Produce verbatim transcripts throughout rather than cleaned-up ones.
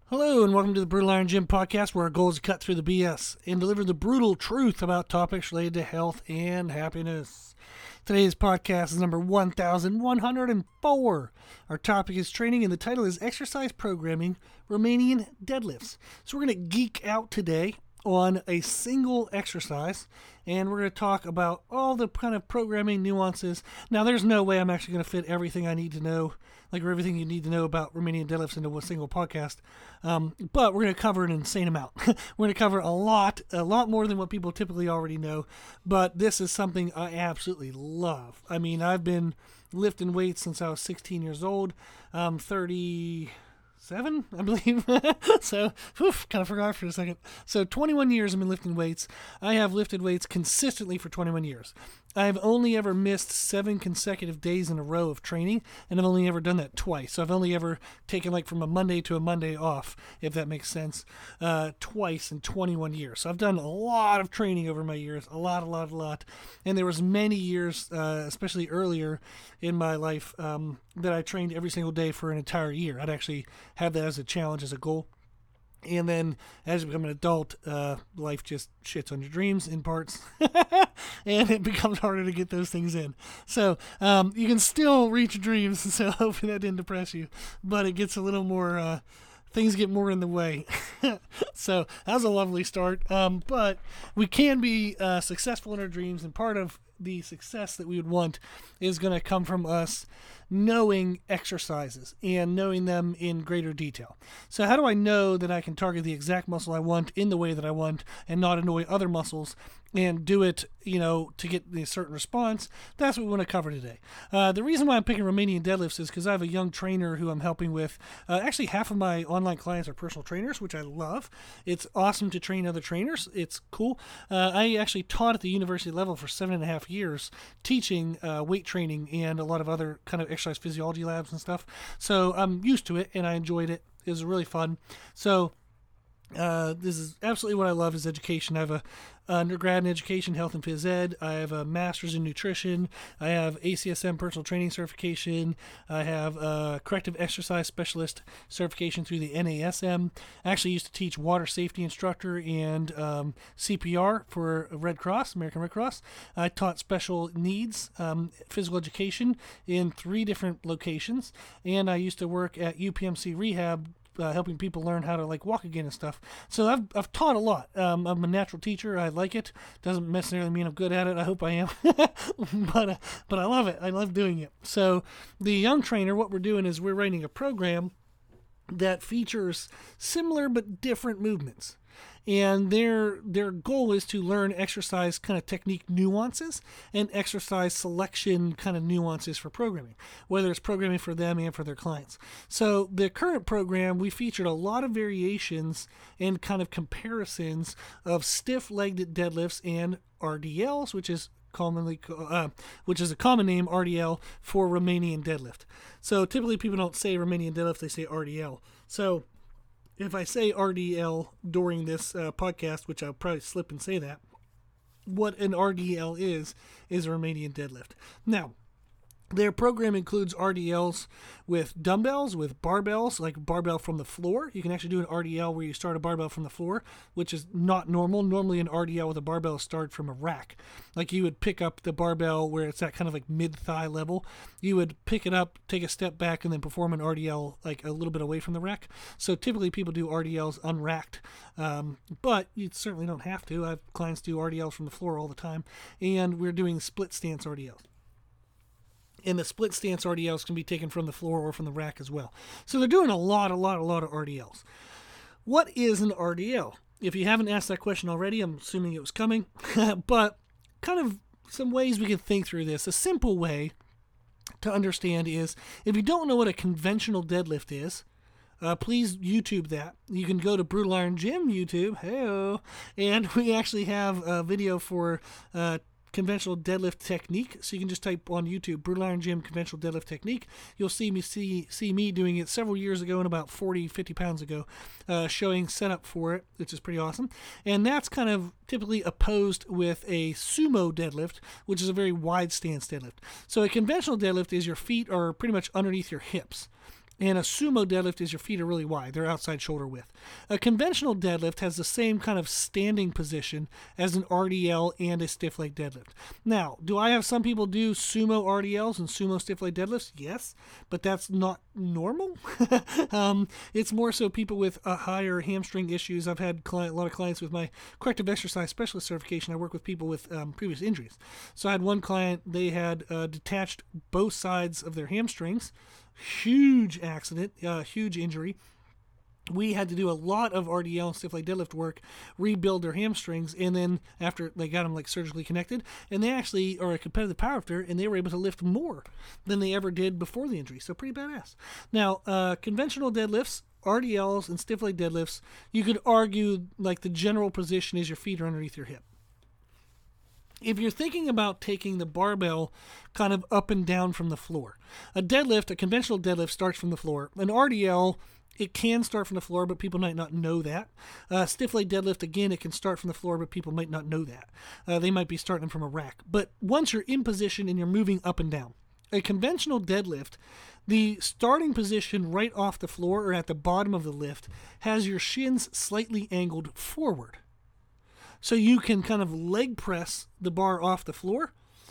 Hello and welcome to the Brutal Iron Gym podcast, where our goal is to cut through the B S and deliver the brutal truth about topics related to health and happiness. Today's podcast is number one thousand one hundred four. Our topic is training and the title is Exercise Programming Romanian Deadlifts. So we're going to geek out today on a single exercise, and we're going to talk about all the kind of programming nuances. Now, there's no way I'm actually going to fit everything I need to know, like or everything you need to know about Romanian deadlifts into one single podcast, um, but we're going to cover an insane amount. We're going to cover a lot, a lot more than what people typically already know, but this is something I absolutely love. I mean, I've been lifting weights since I was sixteen years old. I'm thirty... Seven, I believe. so, oof, kind of forgot for a second. So, twenty-one years I've been lifting weights. I have lifted weights consistently for twenty-one years. I've only ever missed seven consecutive days in a row of training, and I've only ever done that twice. So, I've only ever taken like from a Monday to a Monday off, if that makes sense, uh, twice in twenty-one years. So, I've done a lot of training over my years, a lot, a lot, a lot. And there was many years, uh, especially earlier in my life, um, that I trained every single day for an entire year. I'd actually have that as a challenge, as a goal. And then as you become an adult, uh, life just shits on your dreams in parts, and it becomes harder to get those things in. So um, you can still reach your dreams, so hopefully that didn't depress you, but it gets a little more, uh, things get more in the way. So that was a lovely start, um, but we can be uh, successful in our dreams, and part of the success that we would want is going to come from us knowing exercises and knowing them in greater detail. So how do I know that I can target the exact muscle I want in the way that I want and not annoy other muscles and do it, you know, to get a certain response? That's what we want to cover today. Uh, the reason why I'm picking Romanian deadlifts is because I have a young trainer who I'm helping with. Uh, actually, half of my online clients are personal trainers, which I love. It's awesome to train other trainers. It's cool. Uh, I actually taught at the university level for seven and a half years, teaching uh, weight training and a lot of other kind of exercise physiology labs and stuff. So I'm used to it, and I enjoyed it. It was really fun. So Uh, this is absolutely what I love is education. I have a undergrad in education, health and phys ed. I have a master's in nutrition. I have A C S M personal training certification. I have a corrective exercise specialist certification through the N A S M. I actually used to teach water safety instructor and um, C P R for Red Cross, American Red Cross. I taught special needs um, physical education in three different locations, and I used to work at U P M C Rehab, Uh, helping people learn how to like walk again and stuff. So I've I've taught a lot. Um, I'm a natural teacher. I like it. Doesn't necessarily mean I'm good at it. I hope I am, but uh, but I love it. I love doing it. So the young trainer, what we're doing is we're writing a program that features similar but different movements. And their their goal is to learn exercise kind of technique nuances and exercise selection kind of nuances for programming, whether it's programming for them and for their clients. So the current program, we featured a lot of variations and kind of comparisons of stiff-legged deadlifts and R D Ls, which is commonly, uh, which is a common name, R D L, for Romanian deadlift. So typically people don't say Romanian deadlift, they say R D L. So if I say R D L during this uh, podcast, which I'll probably slip and say that, what an R D L is, is a Romanian deadlift. Now, their program includes R D Ls with dumbbells, with barbells, like barbell from the floor. You can actually do an R D L where you start a barbell from the floor, which is not normal. Normally an R D L with a barbell starts from a rack. Like you would pick up the barbell where it's at kind of like mid-thigh level. You would pick it up, take a step back, and then perform an R D L like a little bit away from the rack. So typically people do R D Ls unracked, um, but you certainly don't have to. I have clients do R D Ls from the floor all the time, and we're doing split stance R D Ls. And the split stance R D Ls can be taken from the floor or from the rack as well. So they're doing a lot, a lot, a lot of R D Ls. What is an R D L? If you haven't asked that question already, I'm assuming it was coming. But kind of some ways we can think through this. A simple way to understand is, if you don't know what a conventional deadlift is, Uh, please YouTube that. You can go to Brutal Iron Gym YouTube, hey-o, and we actually have a video for uh, conventional deadlift technique. So you can just type on YouTube, Brutal Iron Gym conventional deadlift technique. You'll see me see see me doing it several years ago and about forty, fifty pounds ago, uh, showing setup for it, which is pretty awesome. And that's kind of typically opposed with a sumo deadlift, which is a very wide stance deadlift. So a conventional deadlift is your feet are pretty much underneath your hips. And a sumo deadlift is your feet are really wide. They're outside shoulder width. A conventional deadlift has the same kind of standing position as an R D L and a stiff leg deadlift. Now, do I have some people do sumo R D Ls and sumo stiff leg deadlifts? Yes, but that's not normal. um, it's more so people with uh, higher hamstring issues. I've had client, a lot of clients with my corrective exercise specialist certification. I work with people with um, previous injuries. So I had one client, they had uh, detached both sides of their hamstrings. Huge accident, uh, huge injury. We had to do a lot of R D L and stiff leg deadlift work, rebuild their hamstrings, and then after they got them like surgically connected, and they actually are a competitive powerlifter, and they were able to lift more than they ever did before the injury. So pretty badass. Now, uh, conventional deadlifts, R D Ls, and stiff leg deadlifts, you could argue like the general position is your feet are underneath your hip. If you're thinking about taking the barbell kind of up and down from the floor, a deadlift, a conventional deadlift starts from the floor. An R D L, it can start from the floor, but people might not know that. Uh, stiff leg deadlift, again, it can start from the floor, but people might not know that. Uh, they might be starting from a rack. But once you're in position and you're moving up and down, a conventional deadlift, the starting position right off the floor or at the bottom of the lift has your shins slightly angled forward. So you can kind of leg press the bar off the floor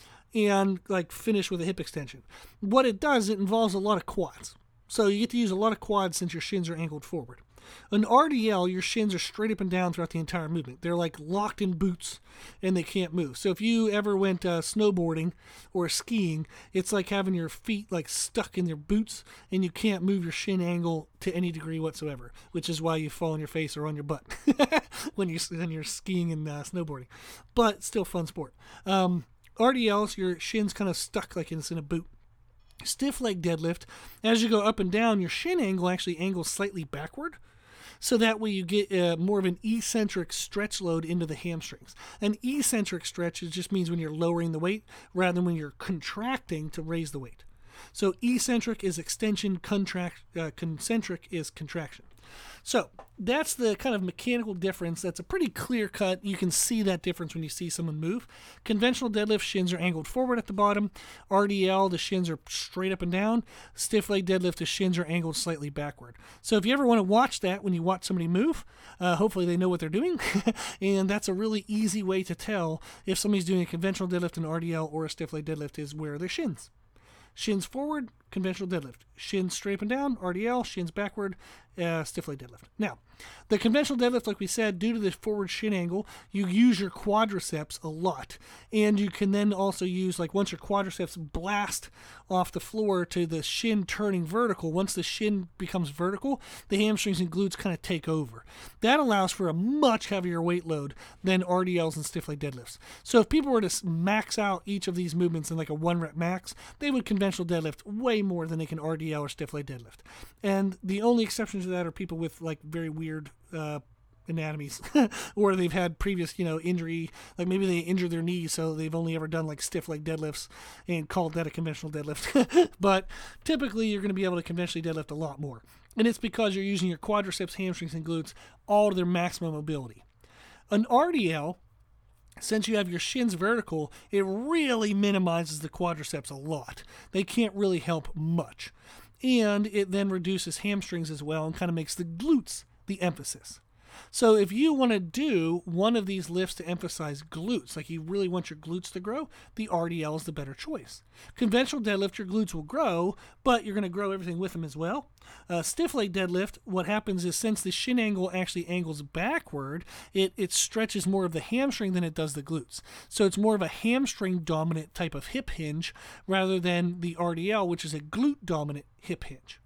and like finish with a hip extension. What it does, it involves a lot of quads. So you get to use a lot of quads since your shins are angled forward. An R D L, your shins are straight up and down throughout the entire movement. They're like locked in boots and they can't move. So if you ever went uh, snowboarding or skiing, it's like having your feet like stuck in your boots and you can't move your shin angle to any degree whatsoever, which is why you fall on your face or on your butt when, you're, when you're skiing and uh, snowboarding. But still fun sport. Um, R D Ls, your shin's kind of stuck like it's in a boot. Stiff leg deadlift, as you go up and down, your shin angle actually angles slightly backward. So that way you get uh, more of an eccentric stretch load into the hamstrings. An eccentric stretch just means when you're lowering the weight rather than when you're contracting to raise the weight. So eccentric is extension, contract, uh, concentric is contraction. So that's the kind of mechanical difference. That's a pretty clear cut. You can see that difference when you see someone move. Conventional deadlift, shins are angled forward at the bottom. R D L, the shins are straight up and down. Stiff leg deadlift, the shins are angled slightly backward. So if you ever want to watch that when you watch somebody move, uh, hopefully they know what they're doing. And that's a really easy way to tell if somebody's doing a conventional deadlift, an R D L, or a stiff leg deadlift is where are their shins. Shins forward, conventional deadlift. Shins straight up and down, R D L. Shins backward, uh, stiff leg deadlift. Now, the conventional deadlift, like we said, due to the forward shin angle, you use your quadriceps a lot. And you can then also use, like once your quadriceps blast off the floor to the shin turning vertical, once the shin becomes vertical, the hamstrings and glutes kind of take over. That allows for a much heavier weight load than R D Ls and stiff leg deadlifts. So if people were to max out each of these movements in like a one rep max, they would conventional deadlift way more than they can R D L or stiff leg deadlift. And the only exceptions to that are people with like very weird uh, anatomies or they've had previous, you know, injury, like maybe they injured their knee, so they've only ever done like stiff leg deadlifts and called that a conventional deadlift. But typically you're going to be able to conventionally deadlift a lot more. And it's because you're using your quadriceps, hamstrings, and glutes all to their maximum mobility. An R D L, since you have your shins vertical, it really minimizes the quadriceps a lot. They can't really help much. And it then reduces hamstrings as well and kind of makes the glutes the emphasis. So if you want to do one of these lifts to emphasize glutes, like you really want your glutes to grow, the R D L is the better choice. Conventional deadlift, your glutes will grow, but you're going to grow everything with them as well. Uh, stiff leg deadlift, what happens is since the shin angle actually angles backward, it, it stretches more of the hamstring than it does the glutes. So it's more of a hamstring dominant type of hip hinge rather than the R D L, which is a glute dominant hip hinge.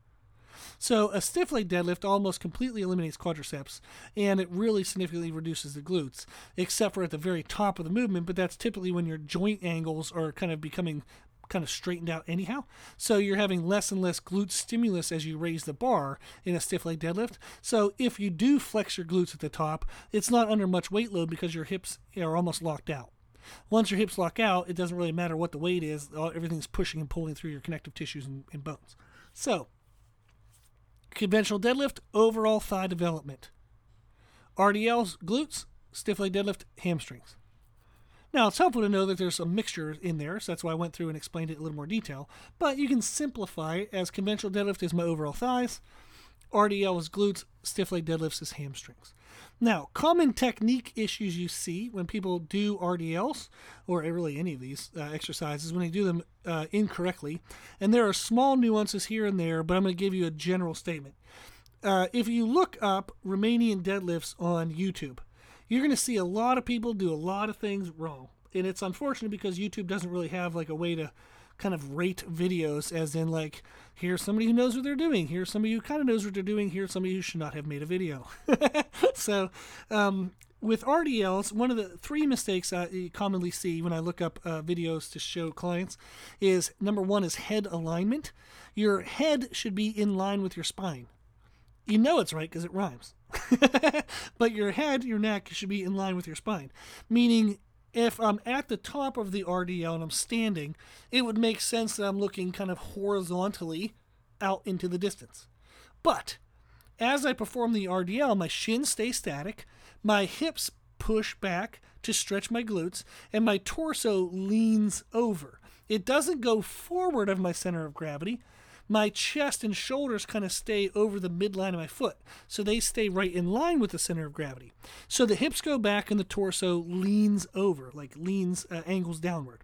So a stiff leg deadlift almost completely eliminates quadriceps, and it really significantly reduces the glutes, except for at the very top of the movement, but that's typically when your joint angles are kind of becoming kind of straightened out anyhow. So you're having less and less glute stimulus as you raise the bar in a stiff leg deadlift. So if you do flex your glutes at the top, it's not under much weight load because your hips are almost locked out. Once your hips lock out, it doesn't really matter what the weight is. Everything's pushing and pulling through your connective tissues and, and bones. So conventional deadlift, overall thigh development. R D Ls, glutes. Stiff leg deadlift, hamstrings. Now, it's helpful to know that there's a mixture in there, so that's why I went through and explained it in a little more detail. But you can simplify it as conventional deadlift is my overall thighs, R D L is glutes, stiff leg deadlifts is hamstrings. Now, common technique issues you see when people do R D Ls, or really any of these uh, exercises, when they do them uh, incorrectly, and there are small nuances here and there, but I'm going to give you a general statement. Uh, if you look up Romanian deadlifts on YouTube, you're going to see a lot of people do a lot of things wrong. And it's unfortunate because YouTube doesn't really have like a way to kind of rate videos, as in like, here's somebody who knows what they're doing, here's somebody who kind of knows what they're doing, here's somebody who should not have made a video. so um, with R D Ls, one of the three mistakes I commonly see when I look up uh, videos to show clients is, number one is head alignment. Your head should be in line with your spine. You know it's right because it rhymes. But your head, your neck should be in line with your spine, meaning if I'm at the top of the R D L and I'm standing, it would make sense that I'm looking kind of horizontally out into the distance. But as I perform the R D L, my shins stay static, my hips push back to stretch my glutes, and my torso leans over. It doesn't go forward of my center of gravity. My chest and shoulders kind of stay over the midline of my foot, so they stay right in line with the center of gravity. So the hips go back and the torso leans over, like leans, uh, angles downward.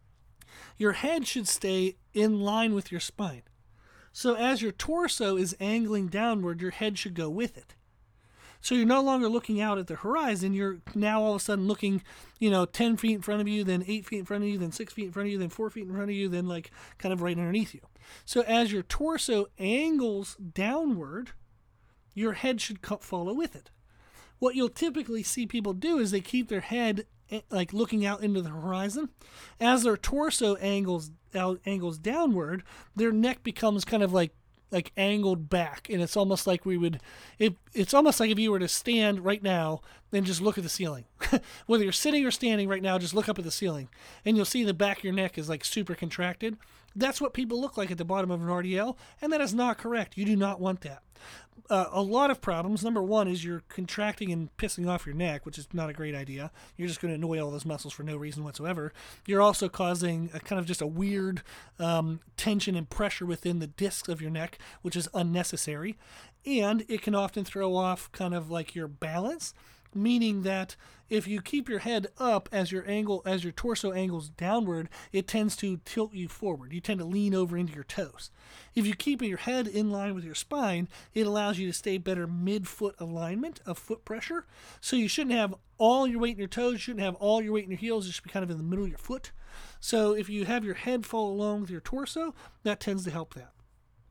Your head should stay in line with your spine. So as your torso is angling downward, your head should go with it. So you're no longer looking out at the horizon. You're now all of a sudden looking, you know, ten feet in front of you, then eight feet in front of you, then six feet in front of you, then four feet in front of you, then like kind of right underneath you. So as your torso angles downward, your head should follow with it. What you'll typically see people do is they keep their head like looking out into the horizon. As their torso angles out, angles downward, their neck becomes kind of like like angled back, and it's almost like we would it, it's almost like if you were to stand right now and just look at the ceiling. Whether you're sitting or standing right now, just look up at the ceiling and you'll see the back of your neck is like super contracted. That's what people look like at the bottom of an R D L, and that is not correct. You do not want that. Uh, a lot of problems. Number one is you're contracting and pissing off your neck, which is not a great idea. You're just going to annoy all those muscles for no reason whatsoever. You're also causing a kind of just a weird um, tension and pressure within the discs of your neck, which is unnecessary. And it can often throw off kind of like your balance, meaning that if you keep your head up as your angle, as your torso angles downward, it tends to tilt you forward. You tend to lean over into your toes. If you keep your head in line with your spine, it allows you to stay better mid-foot alignment of foot pressure. So you shouldn't have all your weight in your toes. You shouldn't have all your weight in your heels. It should be kind of in the middle of your foot. So if you have your head fall along with your torso, that tends to help that.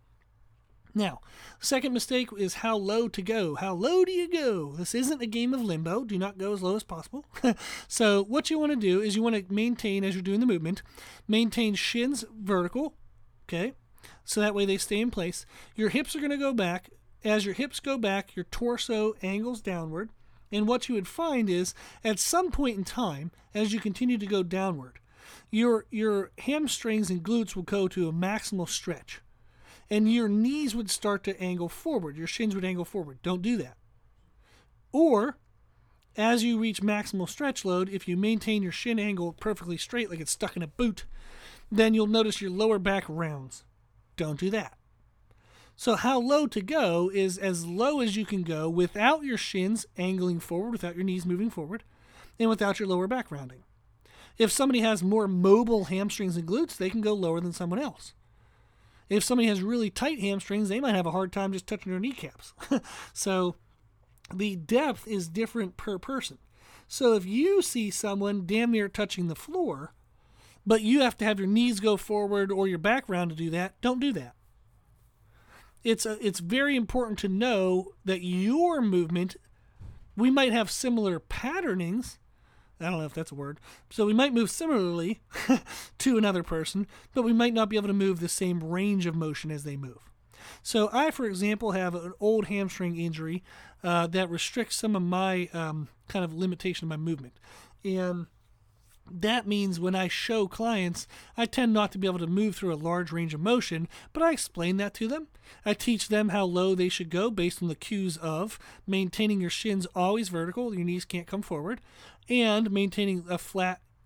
Now, second mistake is how low to go. How low do you go? This isn't a game of limbo. Do not go as low as possible. So what you want to do is you want to maintain, as you're doing the movement, maintain shins vertical, okay? So that way they stay in place. Your hips are going to go back. As your hips go back, your torso angles downward. And what you would find is, at some point in time, as you continue to go downward, your, your hamstrings and glutes will go to a maximal stretch. And your knees would start to angle forward. Your shins would angle forward. Don't do that. Or, as you reach maximal stretch load, if you maintain your shin angle perfectly straight, like it's stuck in a boot, then you'll notice your lower back rounds. Don't do that. So how low to go is as low as you can go without your shins angling forward, without your knees moving forward, and without your lower back rounding. If somebody has more mobile hamstrings and glutes, they can go lower than someone else. If somebody has really tight hamstrings, they might have a hard time just touching their kneecaps. So the depth is different per person. So if you see someone damn near touching the floor, but you have to have your knees go forward or your back round to do that, don't do that. It's a, it's very important to know that your movement, we might have similar patternings. I don't know if that's a word. So we might move similarly to another person, but we might not be able to move the same range of motion as they move. So I, for example, have an old hamstring injury uh, that restricts some of my um, kind of limitation of my movement. And that means when I show clients, I tend not to be able to move through a large range of motion, but I explain that to them. I teach them how low they should go based on the cues of maintaining your shins always vertical, your knees can't come forward, and maintaining a flat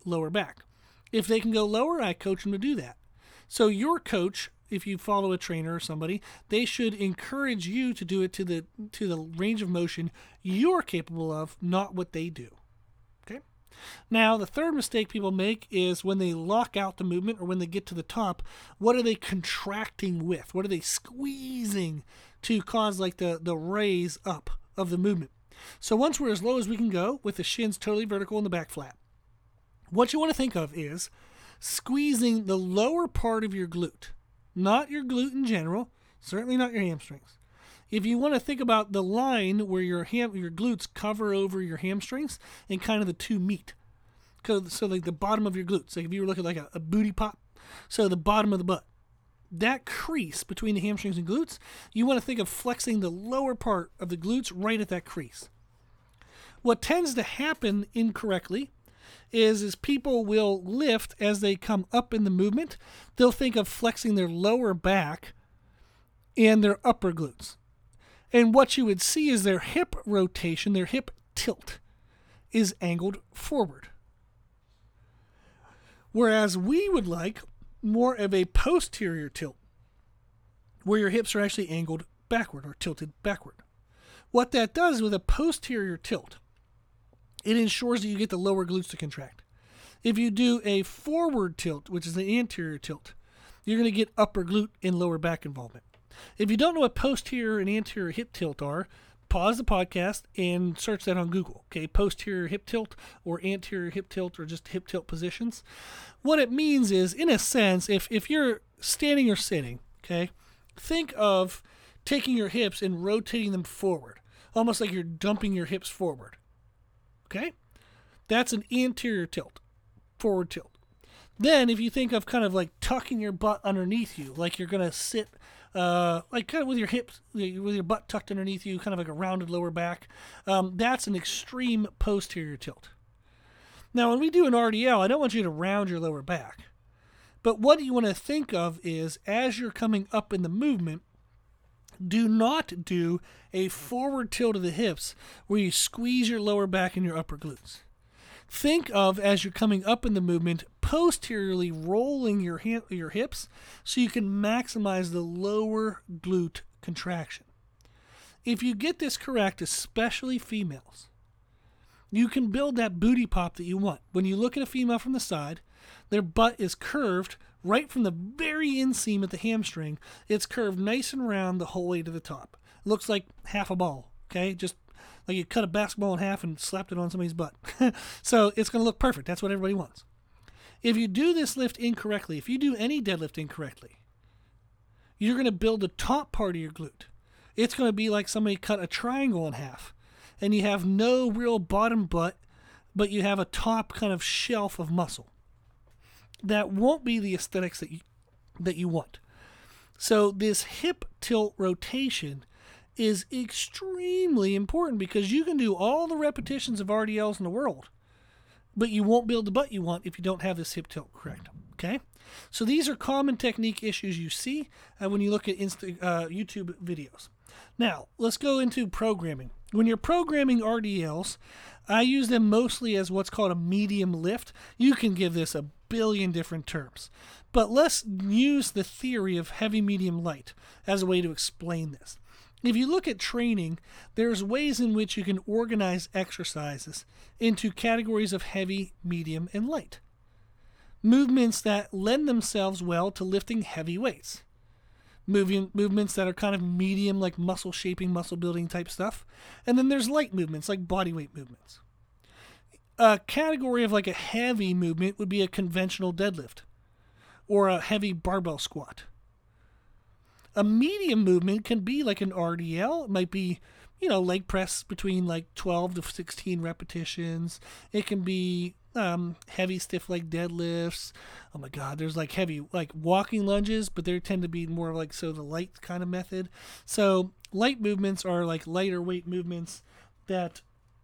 lower back. If they can go lower, I coach them to do that. So your coach, if you follow a trainer or somebody, they should encourage you to do it to the to the range of motion you're capable of, not what they do. Okay? Now, the third mistake people make is when they lock out the movement or when they get to the top, what are they contracting with? What are they squeezing to cause like the, the raise up of the movement? So once we're as low as we can go with the shins totally vertical and the back flat, what you want to think of is squeezing the lower part of your glute, not your glute in general, certainly not your hamstrings. If you want to think about the line where your ham, your glutes cover over your hamstrings and kind of the two meet, so like the bottom of your glutes, like if you were looking like a, a booty pop, so the bottom of the butt, that crease between the hamstrings and glutes, you want to think of flexing the lower part of the glutes right at that crease. What tends to happen incorrectly is, is people will lift as they come up in the movement. They'll think of flexing their lower back and their upper glutes. And what you would see is their hip rotation, their hip tilt is angled forward. Whereas we would like more of a posterior tilt, where your hips are actually angled backward or tilted backward. What that does with a posterior tilt, it ensures that you get the lower glutes to contract. If you do a forward tilt, which is the anterior tilt, you're going to get upper glute and lower back involvement. If you don't know what posterior and anterior hip tilt are, pause the podcast and search that on Google. Okay, posterior hip tilt or anterior hip tilt or just hip tilt positions. What it means is, in a sense, if, if you're standing or sitting, okay, think of taking your hips and rotating them forward, almost like you're dumping your hips forward. Okay? That's an anterior tilt, forward tilt. Then if you think of kind of like tucking your butt underneath you, like you're going to sit uh, like kind of with your hips, with your butt tucked underneath you, kind of like a rounded lower back, um, that's an extreme posterior tilt. Now, when we do an R D L, I don't want you to round your lower back. But what you want to think of is, as you're coming up in the movement, do not do a forward tilt of the hips where you squeeze your lower back and your upper glutes. Think of, as you're coming up in the movement, posteriorly rolling your ha- your hips so you can maximize the lower glute contraction. If you get this correct, especially females, you can build that booty pop that you want. When you look at a female from the side, their butt is curved right from the very inseam at the hamstring. It's curved nice and round the whole way to the top. It looks like half a ball, okay? Just like you cut a basketball in half and slapped it on somebody's butt. So it's going to look perfect. That's what everybody wants. If you do this lift incorrectly, if you do any deadlift incorrectly, you're going to build the top part of your glute. It's going to be like somebody cut a triangle in half, and you have no real bottom butt, but you have a top kind of shelf of muscle. That won't be the aesthetics that you, that you want. So this hip tilt rotation is extremely important, because you can do all the repetitions of R D Ls in the world, but you won't build the butt you want if you don't have this hip tilt correct. Okay? So these are common technique issues you see uh, when you look at Insta, uh, YouTube videos. Now, let's go into programming. When you're programming R D Ls, I use them mostly as what's called a medium lift. You can give this a billion different terms, but let's use the theory of heavy, medium, light as a way to explain this. If you look at training, there's ways in which you can organize exercises into categories of heavy, medium, and light. Movements that lend themselves well to lifting heavy weights. Moving, movements that are kind of medium, like muscle shaping, muscle building type stuff. And then there's light movements, like body weight movements. A category of like a heavy movement would be a conventional deadlift or a heavy barbell squat. A medium movement can be like an R D L. It might be, you know, leg press between like twelve to sixteen repetitions. It can be um, heavy stiff leg deadlifts. Oh my God, there's like heavy like walking lunges, but they tend to be more like so the light kind of method. So light movements are like lighter weight movements that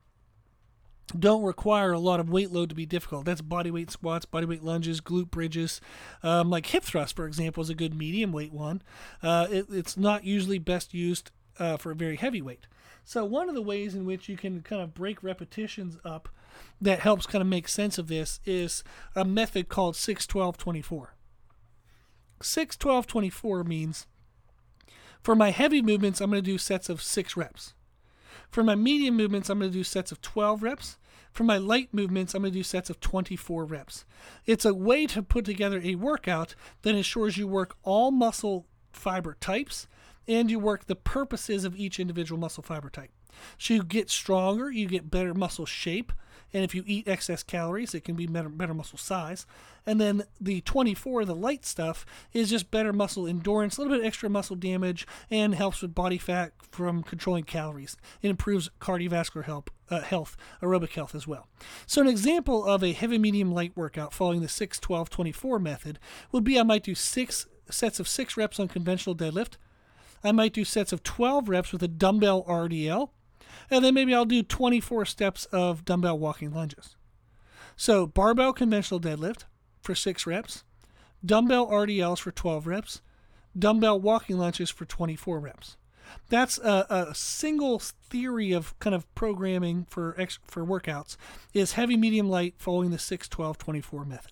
don't require a lot of weight load to be difficult. That's body weight squats, body weight lunges, glute bridges. Um, like hip thrust, for example, is a good medium weight one. Uh, it, it's not usually best used uh, for a very heavy weight. So one of the ways in which you can kind of break repetitions up that helps kind of make sense of this is a method called six twelve twenty-four. six twelve twenty-four means for my heavy movements, I'm going to do sets of six reps. For my medium movements, I'm going to do sets of twelve reps. For my light movements, I'm going to do sets of twenty-four reps. It's a way to put together a workout that ensures you work all muscle fiber types and you work the purposes of each individual muscle fiber type. So you get stronger, you get better muscle shape, and if you eat excess calories, it can be better, better muscle size. And then the twenty-four, the light stuff, is just better muscle endurance, a little bit extra muscle damage, and helps with body fat from controlling calories. It improves cardiovascular health, uh, health, aerobic health as well. So an example of a heavy, medium, light workout following the six twelve twenty-four method would be I might do six sets of six reps on conventional deadlift. I might do sets of twelve reps with a dumbbell R D L. And then maybe I'll do twenty-four steps of dumbbell walking lunges. So barbell conventional deadlift for six reps, dumbbell R D Ls for twelve reps, dumbbell walking lunges for twenty-four reps. That's a, a single theory of kind of programming for ex, for workouts is heavy, medium, light following the six twelve twenty-four method.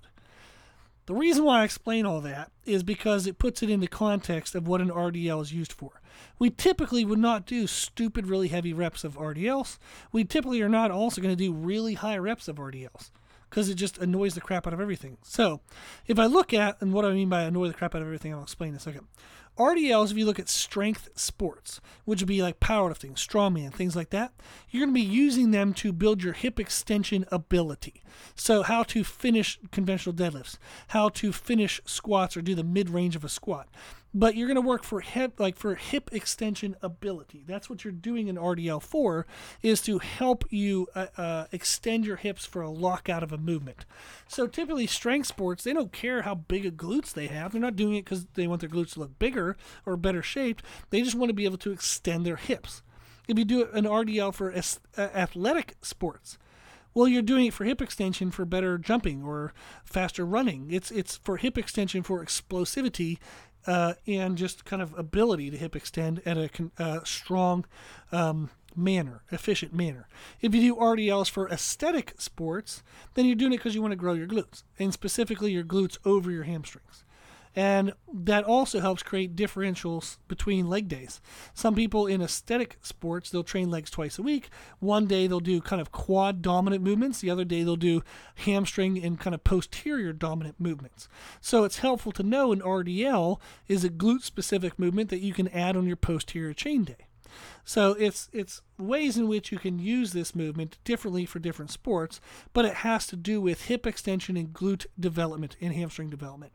The reason why I explain all that is because it puts it into context of what an R D L is used for. We typically would not do stupid, really heavy reps of R D Ls. We typically are not also going to do really high reps of R D Ls because it just annoys the crap out of everything. So if I look at, and what I mean by annoy the crap out of everything, I'll explain in a second. R D Ls, if you look at strength sports, which would be like powerlifting, strongman, things like that, you're going to be using them to build your hip extension ability. So how to finish conventional deadlifts, how to finish squats or do the mid-range of a squat. But you're going to work for hip, like for hip extension ability. That's what you're doing an R D L for, is to help you uh, uh, extend your hips for a lockout of a movement. So typically strength sports, they don't care how big a glutes they have. They're not doing it because they want their glutes to look bigger or better shaped. They just want to be able to extend their hips. If you do an R D L for uh, athletic sports, well, you're doing it for hip extension for better jumping or faster running. It's it's for hip extension for explosivity uh, and just kind of ability to hip extend at a uh, strong um, manner, efficient manner. If you do R D Ls for aesthetic sports, then you're doing it because you want to grow your glutes, and specifically your glutes over your hamstrings. And that also helps create differentials between leg days. Some people in aesthetic sports, they'll train legs twice a week. One day they'll do kind of quad dominant movements. The other day they'll do hamstring and kind of posterior dominant movements. So it's helpful to know an R D L is a glute specific movement that you can add on your posterior chain day. So it's it's ways in which you can use this movement differently for different sports, but it has to do with hip extension and glute development and hamstring development.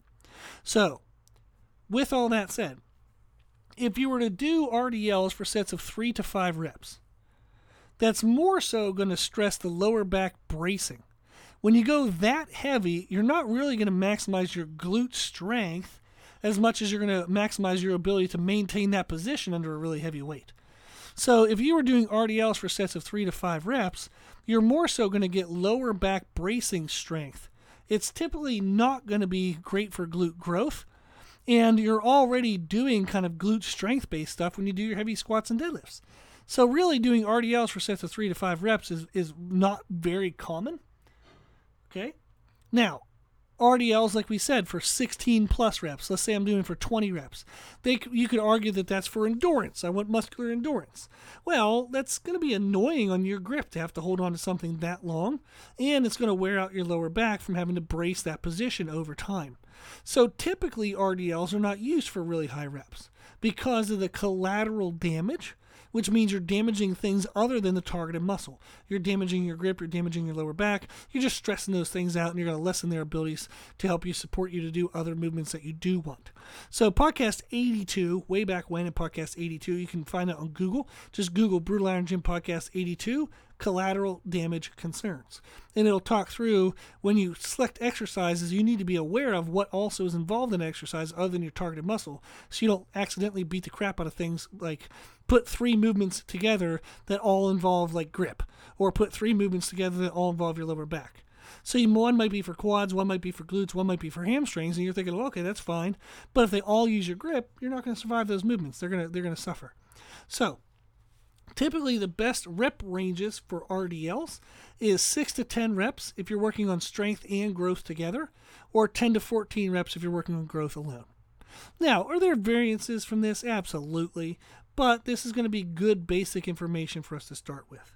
So, with all that said, if you were to do R D Ls for sets of three to five reps, that's more so going to stress the lower back bracing. When you go that heavy, you're not really going to maximize your glute strength as much as you're going to maximize your ability to maintain that position under a really heavy weight. So if you were doing R D Ls for sets of three to five reps, you're more so going to get lower back bracing strength. It's typically not going to be great for glute growth, and you're already doing kind of glute strength-based stuff when you do your heavy squats and deadlifts. So really doing R D Ls for sets of three to five reps is, is not very common. Okay? Now, R D Ls, like we said, for sixteen plus reps. Let's say I'm doing for twenty reps. They, you could argue that that's for endurance. I want muscular endurance. Well, that's going to be annoying on your grip to have to hold on to something that long, and it's going to wear out your lower back from having to brace that position over time. So typically R D Ls are not used for really high reps because of the collateral damage, which means you're damaging things other than the targeted muscle. You're damaging your grip, you're damaging your lower back, you're just stressing those things out, and you're going to lessen their abilities to help you support you to do other movements that you do want. So podcast eighty-two, way back when in podcast eighty-two, you can find it on Google. Just Google Brutal Iron Gym Podcast eighty-two, collateral damage concerns. And it'll talk through when you select exercises, you need to be aware of what also is involved in exercise other than your targeted muscle, so you don't accidentally beat the crap out of things like put three movements together that all involve like grip, or put three movements together that all involve your lower back. So you, one might be for quads, one might be for glutes, one might be for hamstrings, and you're thinking, well, okay, that's fine. But if they all use your grip, you're not going to survive those movements. They're going to they're going to suffer. So typically the best rep ranges for R D Ls is six to ten reps if you're working on strength and growth together, or ten to fourteen reps if you're working on growth alone. Now, are there variances from this? Absolutely. But this is going to be good basic information for us to start with.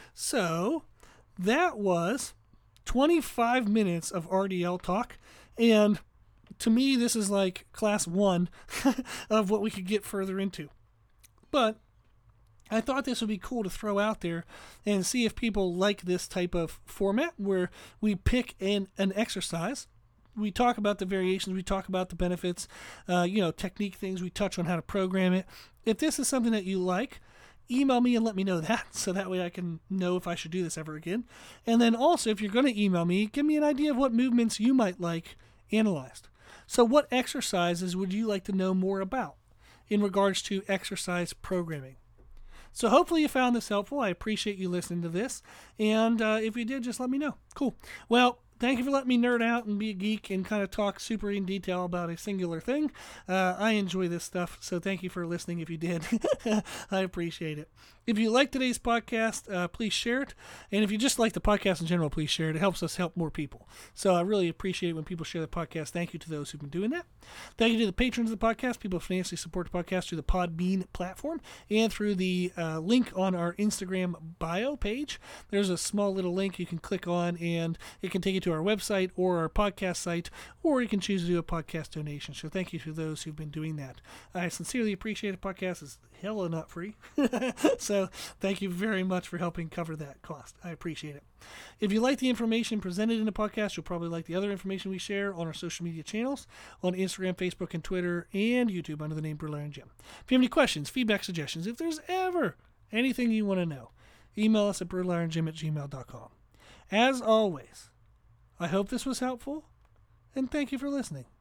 So that was twenty-five minutes of R D L talk. And to me, this is like class one of what we could get further into. But I thought this would be cool to throw out there and see if people like this type of format where we pick an, an exercise. We talk about the variations, we talk about the benefits, uh, you know, technique things, we touch on how to program it. If this is something that you like, email me and let me know that, so that way I can know if I should do this ever again. And then also, if you're going to email me, give me an idea of what movements you might like analyzed. So what exercises would you like to know more about in regards to exercise programming? So hopefully you found this helpful. I appreciate you listening to this. And uh, if you did, just let me know. Cool. Well, thank you for letting me nerd out and be a geek and kind of talk super in detail about a singular thing. Uh, I enjoy this stuff, so thank you for listening if you did. I appreciate it. If you like today's podcast, uh, please share it. And if you just like the podcast in general, please share it. It helps us help more people. So I really appreciate it when people share the podcast. Thank you to those who've been doing that. Thank you to the patrons of the podcast, people who financially support the podcast through the Podbean platform and through the uh, link on our Instagram bio page. There's a small little link you can click on, and it can take you to our website or our podcast site, or you can choose to do a podcast donation. So thank you to those who've been doing that. I sincerely appreciate it. Podcast is hella not free. So thank you very much for helping cover that cost. I appreciate it. If you like the information presented in the podcast, you'll probably like the other information we share on our social media channels on Instagram, Facebook, and Twitter, and YouTube under the name Brutal Iron Gym. If you have any questions, feedback, suggestions, if there's ever anything you want to know, email us at brutal iron gym at gmail dot com. As always, I hope this was helpful, and thank you for listening.